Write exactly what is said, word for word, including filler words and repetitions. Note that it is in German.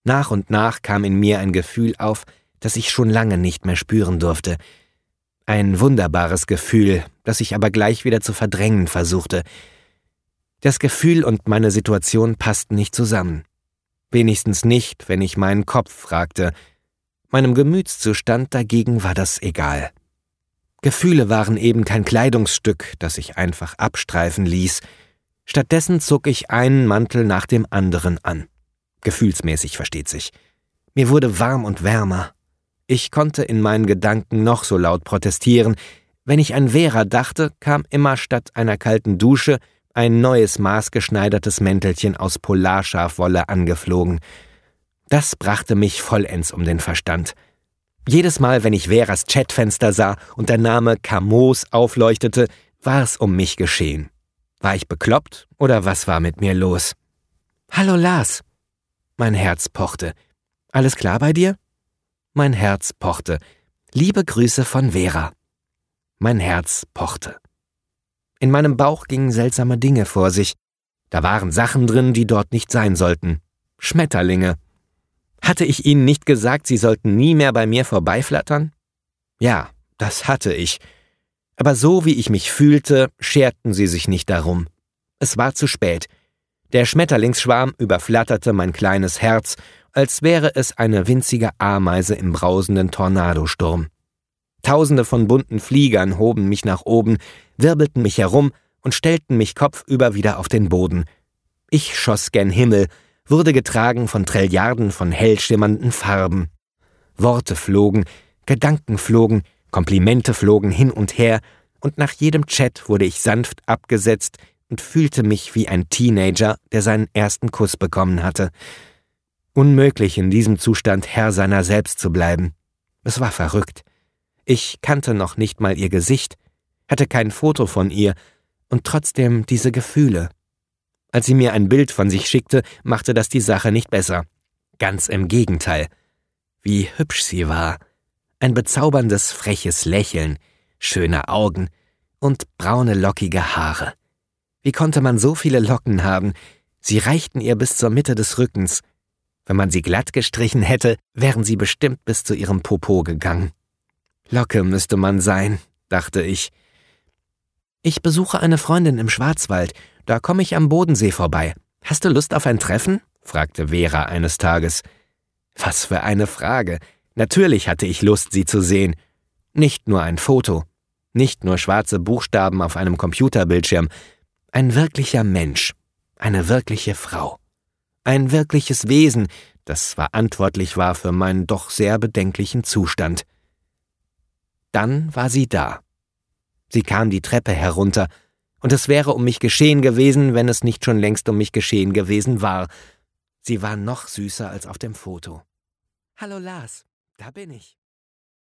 Nach und nach kam in mir ein Gefühl auf, das ich schon lange nicht mehr spüren durfte. Ein wunderbares Gefühl, das ich aber gleich wieder zu verdrängen versuchte. Das Gefühl und meine Situation passten nicht zusammen. Wenigstens nicht, wenn ich meinen Kopf fragte. Meinem Gemütszustand dagegen war das egal. Gefühle waren eben kein Kleidungsstück, das ich einfach abstreifen ließ. Stattdessen zog ich einen Mantel nach dem anderen an. Gefühlsmäßig, versteht sich. Mir wurde warm und wärmer. Ich konnte in meinen Gedanken noch so laut protestieren. Wenn ich an Vera dachte, kam immer statt einer kalten Dusche ein neues maßgeschneidertes Mäntelchen aus Polarschafwolle angeflogen. Das brachte mich vollends um den Verstand. Jedes Mal, wenn ich Veras Chatfenster sah und der Name Camos aufleuchtete, war es um mich geschehen. War ich bekloppt oder was war mit mir los? »Hallo Lars!« Mein Herz pochte. »Alles klar bei dir?« Mein Herz pochte. »Liebe Grüße von Vera.« Mein Herz pochte. In meinem Bauch gingen seltsame Dinge vor sich. Da waren Sachen drin, die dort nicht sein sollten. Schmetterlinge. Hatte ich ihnen nicht gesagt, sie sollten nie mehr bei mir vorbeiflattern? Ja, das hatte ich. Aber so wie ich mich fühlte, scherten sie sich nicht darum. Es war zu spät. Der Schmetterlingsschwarm überflatterte mein kleines Herz, als wäre es eine winzige Ameise im brausenden Tornadosturm. Tausende von bunten Fliegern hoben mich nach oben, wirbelten mich herum und stellten mich kopfüber wieder auf den Boden. Ich schoss gen Himmel, wurde getragen von Trilliarden von hell schimmernden Farben. Worte flogen, Gedanken flogen, Komplimente flogen hin und her, und nach jedem Chat wurde ich sanft abgesetzt und fühlte mich wie ein Teenager, der seinen ersten Kuss bekommen hatte. Unmöglich, in diesem Zustand Herr seiner selbst zu bleiben. Es war verrückt. Ich kannte noch nicht mal ihr Gesicht, hatte kein Foto von ihr und trotzdem diese Gefühle. Als sie mir ein Bild von sich schickte, machte das die Sache nicht besser. Ganz im Gegenteil. Wie hübsch sie war. Ein bezauberndes, freches Lächeln, schöne Augen und braune, lockige Haare. Wie konnte man so viele Locken haben? Sie reichten ihr bis zur Mitte des Rückens. Wenn man sie glatt gestrichen hätte, wären sie bestimmt bis zu ihrem Popo gegangen. Locke müsste man sein, dachte ich. Ich besuche eine Freundin im Schwarzwald, da komme ich am Bodensee vorbei. Hast du Lust auf ein Treffen? Fragte Vera eines Tages. Was für eine Frage. Natürlich hatte ich Lust, sie zu sehen. Nicht nur ein Foto, nicht nur schwarze Buchstaben auf einem Computerbildschirm. Ein wirklicher Mensch, eine wirkliche Frau. Ein wirkliches Wesen, das verantwortlich war für meinen doch sehr bedenklichen Zustand. Dann war sie da. Sie kam die Treppe herunter, und es wäre um mich geschehen gewesen, wenn es nicht schon längst um mich geschehen gewesen war. Sie war noch süßer als auf dem Foto. »Hallo Lars, da bin ich.«